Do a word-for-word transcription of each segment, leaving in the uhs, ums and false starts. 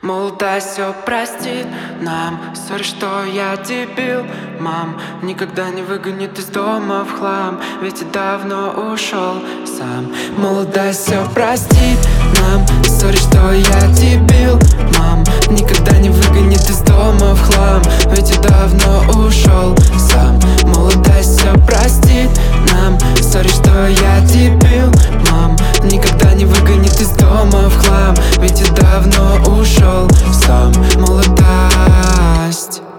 Молодость все простит нам. Сори, что я дебил, мам. Никогда не выгонит из дома в хлам, ведь я давно ушел сам. Молодость все простит нам. Сори, что я дебил, мам. Никогда не выгонит из дома в хлам, ведь я давно ушел сам. Молодость все простит нам. Сори, что я дебил, мам. Никогда не выгонит из дома в хлам, ведь я давно ушел сам. Молодость.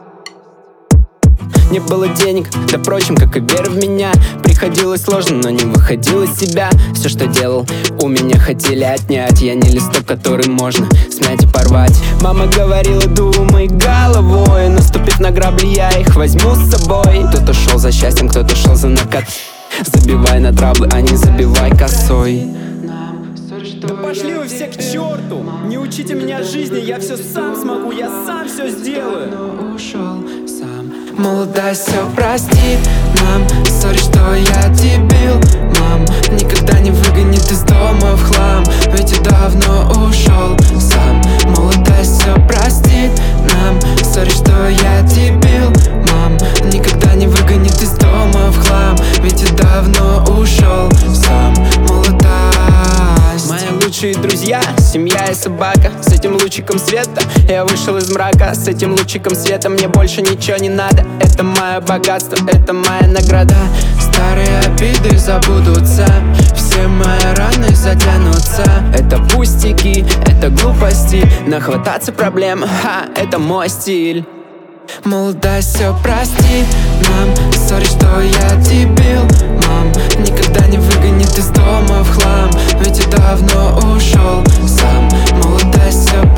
Не было денег, да впрочем, как и вера в меня. Приходилось сложно, но не выходил из себя. Все, что делал, у меня хотели отнять. Я не листок, который можно смять и порвать. Мама говорила, думай головой. Наступив на грабли, я их возьму с собой. Кто-то шел за счастьем, кто-то шел за накат. Забивай на траблы, а не забивай косой. Да пошли вы все к черту! Не учите меня жизни, я все сам смогу, я сам все сделаю. Ушел сам. Молодость все простит нам. Сори, что я дебил, мам. Никогда не выгонит из дома в хлам, ведь я давно ушел сам. Молодость все простит нам. Сори, что я дебил, мам. Никогда не выгонит из дома в хлам, ведь я давно ушел сам. Молодость. Мои лучшие друзья, семья и собака. С этим лучиком света я вышел из мрака. С этим лучиком света мне больше ничего не надо. Это мое богатство, это моя награда. Старые обиды забудутся, все мои раны затянутся. Это пустяки, это глупости. Нахвататься проблем, ха, это мой стиль. Молодость все простит нам. Сори, что я дебил, мам. Никогда не выгонит из дома в хлам, ведь я давно ушел сам. Молодость все